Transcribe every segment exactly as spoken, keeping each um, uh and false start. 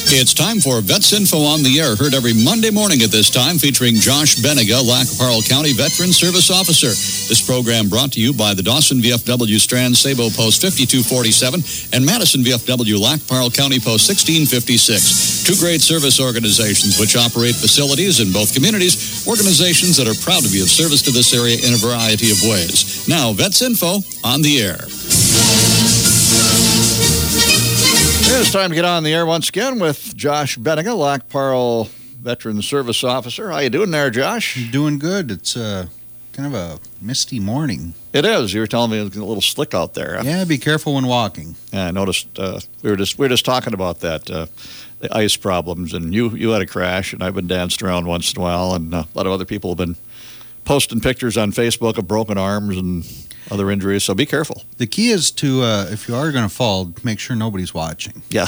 It's time for Vets Info on the Air, heard every Monday morning at this time, featuring Josh Benega, Lac Parle County Veteran Service Officer. This program brought to you by the Dawson V F W Strand Sabo Post fifty-two forty-seven and Madison V F W Lac Parle County Post sixteen fifty-six. Two great service organizations which operate facilities in both communities, organizations that are proud to be of service to this area in a variety of ways. Now, Vets Info on the Air. It's time to get on the air once again with Josh Benega, Lac Parle Veteran Service Officer. How you doing there, Josh? Doing good. It's uh, kind of a misty morning. It is. You were telling me it's a little slick out there. Yeah, be careful when walking. Yeah, I noticed. Uh, we were just we were just talking about that, uh, the ice problems, and you you had a crash, and I've been danced around once in a while, and uh, a lot of other people have been posting pictures on Facebook of broken arms and other injuries, so be careful. The key is to, uh, if you are going to fall, make sure nobody's watching. Yeah.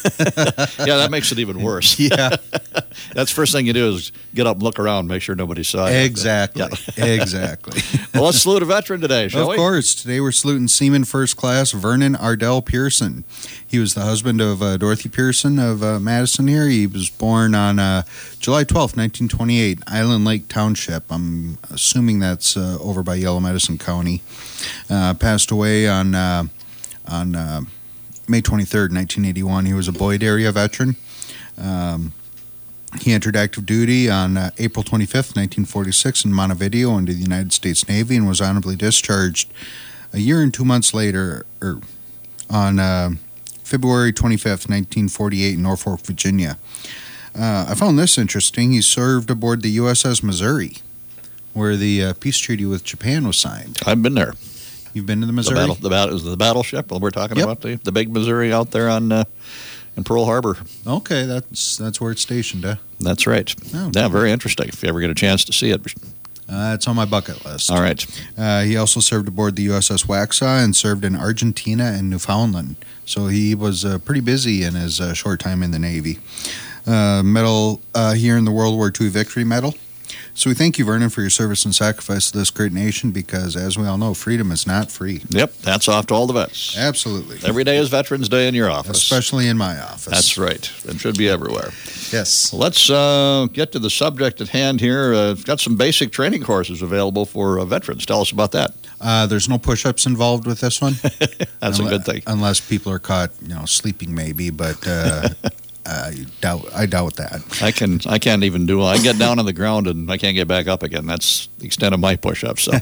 Yeah, that makes it even worse. Yeah. That's the first thing you do is get up and look around, make sure nobody saw you. Exactly. Yeah. Exactly. Well, let's salute a veteran today, shall of we? Of course. Today we're saluting Seaman First Class Vernon Ardell Pearson. He was the husband of uh, Dorothy Pearson of uh, Madison here. He was born on uh, July twelfth, nineteen twenty-eight, Island Lake Township. I'm assuming that's uh, over by Yellow Medicine County. Uh, passed away on uh, on uh, May twenty-third, nineteen eighty-one. He was a Boyd area veteran. Um, he entered active duty on uh, April twenty-fifth, nineteen forty-six in Montevideo into the United States Navy and was honorably discharged a year and two months later, or on uh, February twenty-fifth, nineteen forty-eight in Norfolk, Virginia. Uh, I found this interesting. He served aboard the U S S Missouri, where the uh, peace treaty with Japan was signed. I've been there. You've been to the Missouri? The battle, the battle is the battleship. Well, we're talking Yep. about the, the big Missouri out there on uh, in Pearl Harbor. Okay, that's that's where it's stationed, huh? That's right. Oh, yeah, very interesting. If you ever get a chance to see it. Uh, it's on my bucket list. All right. Uh, he also served aboard the U S S Waxhaw and served in Argentina and Newfoundland. So he was uh, pretty busy in his uh, short time in the Navy. Uh, medal uh, here in the World War Two Victory Medal. So we thank you, Vernon, for your service and sacrifice to this great nation because, as we all know, freedom is not free. Yep, that's off to all the vets. Absolutely. Every day is Veterans Day in your office. Especially in my office. That's right. It should be everywhere. Yes. Let's uh, get to the subject at hand here. Uh, got some basic training courses available for uh, veterans. Tell us about that. Uh, there's no push-ups involved with this one. That's unless, a good thing. Unless people are caught, you know, sleeping maybe, but... Uh, I doubt. I doubt that. I can. I can't even do. I get down on the ground and I can't get back up again. That's the extent of my push-ups. So.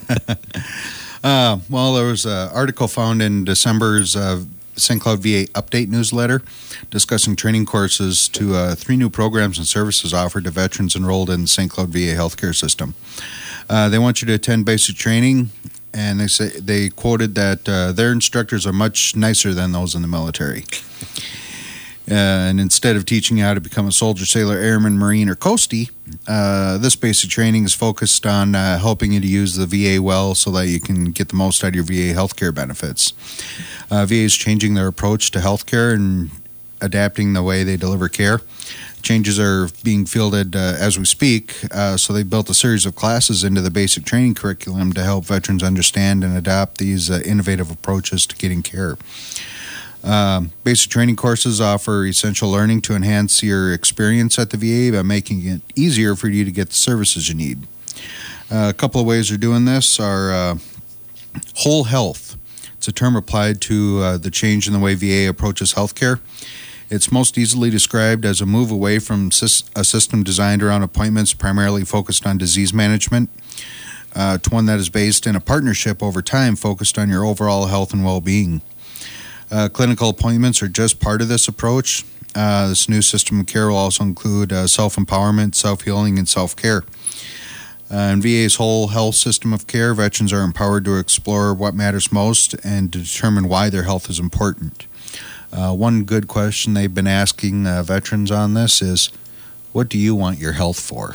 uh, well, there was an article found in December's uh, Saint Cloud V A update newsletter discussing training courses to uh, three new programs and services offered to veterans enrolled in the Saint Cloud V A healthcare system. Uh, they want you to attend basic training, and they say they quoted that uh, their instructors are much nicer than those in the military. Uh, and instead of teaching you how to become a soldier, sailor, airman, marine, or coastie, uh, this basic training is focused on uh, helping you to use the V A well so that you can get the most out of your V A healthcare benefits. Uh, V A is changing their approach to healthcare and adapting the way they deliver care. Changes are being fielded uh, as we speak, uh, so they built a series of classes into the basic training curriculum to help veterans understand and adopt these uh, innovative approaches to getting care. Um, basic training courses offer essential learning to enhance your experience at the V A by making it easier for you to get the services you need. Uh, a couple of ways of doing this are uh, whole health. It's a term applied to uh, the change in the way V A approaches healthcare. It's most easily described as a move away from sys- a system designed around appointments primarily focused on disease management uh, to one that is based in a partnership over time focused on your overall health and well-being. Uh, clinical appointments are just part of this approach. Uh, this new system of care will also include uh, self-empowerment, self-healing, and self-care. Uh, in V A's whole health system of care, veterans are empowered to explore what matters most and to determine why their health is important. Uh, one good question they've been asking uh, veterans on this is, what do you want your health for?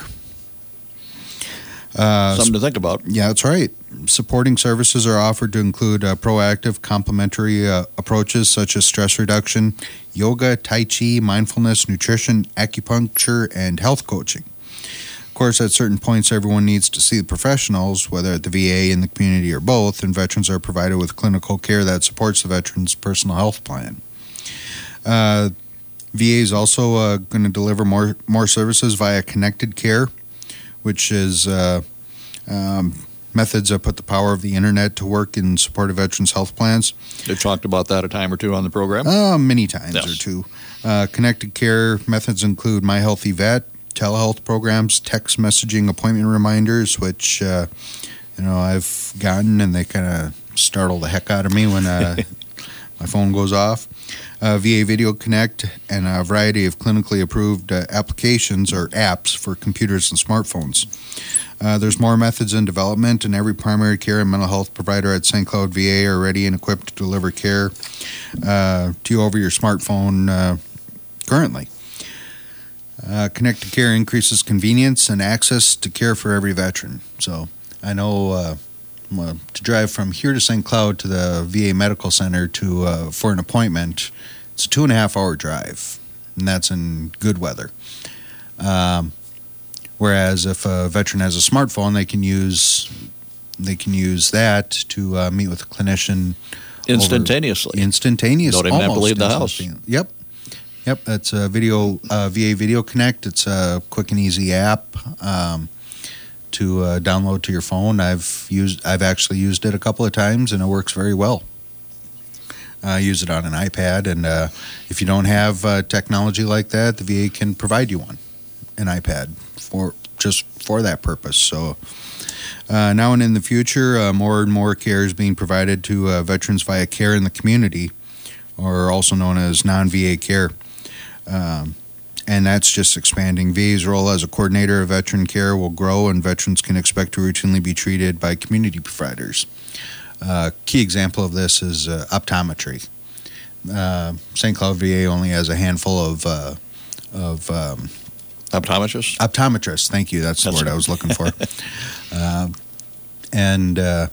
Uh, Something to think about. Yeah, that's right. Supporting services are offered to include uh, proactive, complementary uh, approaches such as stress reduction, yoga, tai chi, mindfulness, nutrition, acupuncture, and health coaching. Of course, at certain points, everyone needs to see the professionals, whether at the V A, in the community, or both, and veterans are provided with clinical care that supports the veteran's personal health plan. Uh, V A is also uh, going to deliver more more services via Connected Care, which is uh, um, methods that put the power of the internet to work in support of veterans' health plans. They've talked about that a time or two on the program? Uh, many times yes. or two. Uh, connected Care methods include My Healthy Vet, telehealth programs, text messaging appointment reminders, which uh, you know I've gotten, and they kind of startle the heck out of me when uh, my phone goes off. Uh, V A Video Connect, and a variety of clinically approved uh, applications or apps for computers and smartphones. Uh, there's more methods in development, and every primary care and mental health provider at Saint Cloud V A are ready and equipped to deliver care uh, to you over your smartphone uh, currently. Uh, Connected Care increases convenience and access to care for every veteran. So I know uh, uh, to drive from here to Saint Cloud to the V A Medical Center to uh, for an appointment, it's a two and a half hour drive, and that's in good weather. Um, whereas if a veteran has a smartphone, they can use they can use that to uh, meet with a clinician instantaneously. Instantaneously, don't even have to leave the house. Yep. Yep, it's a video uh, V A Video Connect. It's a quick and easy app um, to uh, download to your phone. I've used, I've actually used it a couple of times, and it works very well. I use it on an iPad, and uh, if you don't have uh, technology like that, the V A can provide you one, an iPad for just for that purpose. So uh, now and in the future, uh, more and more care is being provided to uh, veterans via care in the community, or also known as non-V A care. Um, and that's just expanding. V A's role as a coordinator of veteran care will grow, and veterans can expect to routinely be treated by community providers. A uh, key example of this is uh, optometry. Uh, Saint Cloud V A only has a handful of uh, of um, optometrists. Optometrists, thank you. That's the That's word right. I was looking for. uh, and uh,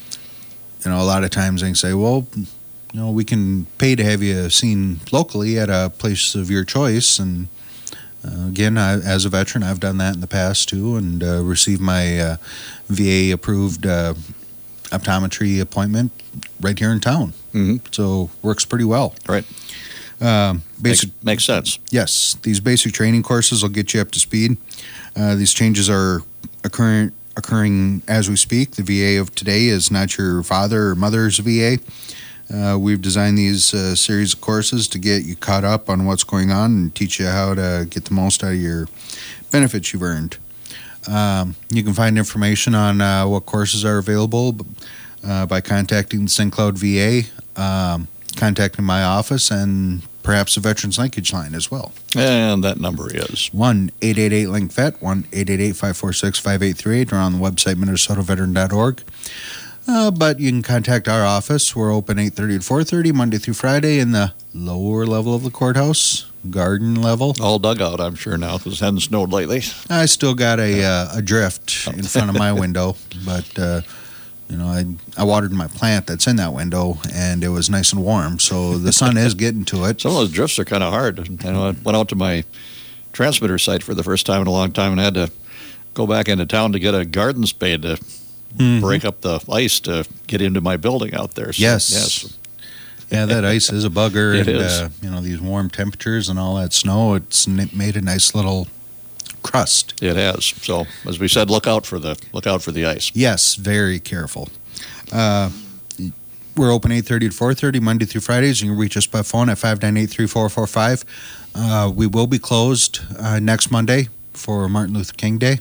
you know, a lot of times they can say, "Well, you know, we can pay to have you seen locally at a place of your choice." And uh, again, I, as a veteran, I've done that in the past too, and uh, received my uh, V A-approved uh, optometry appointment right here in town. Mm-hmm. So works pretty well. Right. Um, basic makes, makes sense. Yes, these basic training courses will get you up to speed. Uh, these changes are occurring occurring as we speak. The V A of today is not your father or mother's V A. Uh, we've designed these uh, series of courses to get you caught up on what's going on and teach you how to get the most out of your benefits you've earned. Um, you can find information on uh, what courses are available uh, by contacting Saint Cloud V A, um, contacting my office, and perhaps the Veterans Linkage line as well. And that number is? one eight eight eight link vet, one eight eight eight, five four six, five eight three eight, or on the website minnesota veteran dot org. Uh, but you can contact our office. We're open eight thirty to four thirty, Monday through Friday, in the lower level of the courthouse, garden level. All dug out, I'm sure, now, because it hasn't snowed lately. I still got a uh, a drift in front of my window, but uh, you know, I I watered my plant that's in that window, and it was nice and warm, so the sun is getting to it. Some of those drifts are kind of hard. You know, I went out to my transmitter site for the first time in a long time and had to go back into town to get a garden spade to Mm-hmm. break up the ice to get into my building out there. So, yes. yes. Yeah, that ice is a bugger. It and, is. Uh, you know, these warm temperatures and all that snow, it's made a nice little crust. It has. So, as we said, look out for the look out for the ice. Yes, very careful. Uh, we're open eight thirty to four thirty, Monday through Fridays. You can reach us by phone at five nine eight, three four four five. Uh, we will be closed uh, next Monday for Martin Luther King Day.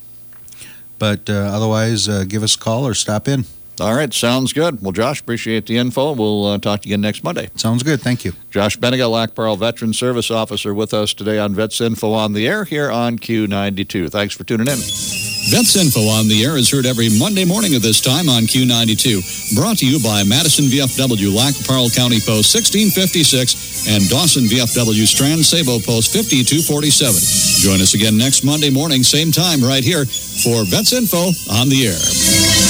But uh, otherwise, uh, give us a call or stop in. All right, sounds good. Well, Josh, appreciate the info. We'll uh, talk to you again next Monday. Sounds good. Thank you. Josh Benega, Lac Parle Veteran Service Officer, with us today on Vets Info on the Air here on Q ninety-two. Thanks for tuning in. Vets Info on the Air is heard every Monday morning at this time on Q ninety-two. Brought to you by Madison V F W, Lac Parle County Post sixteen fifty-six, and Dawson V F W Strand Sabo Post fifty-two forty-seven. Join us again next Monday morning, same time, right here for Vets Info on the Air.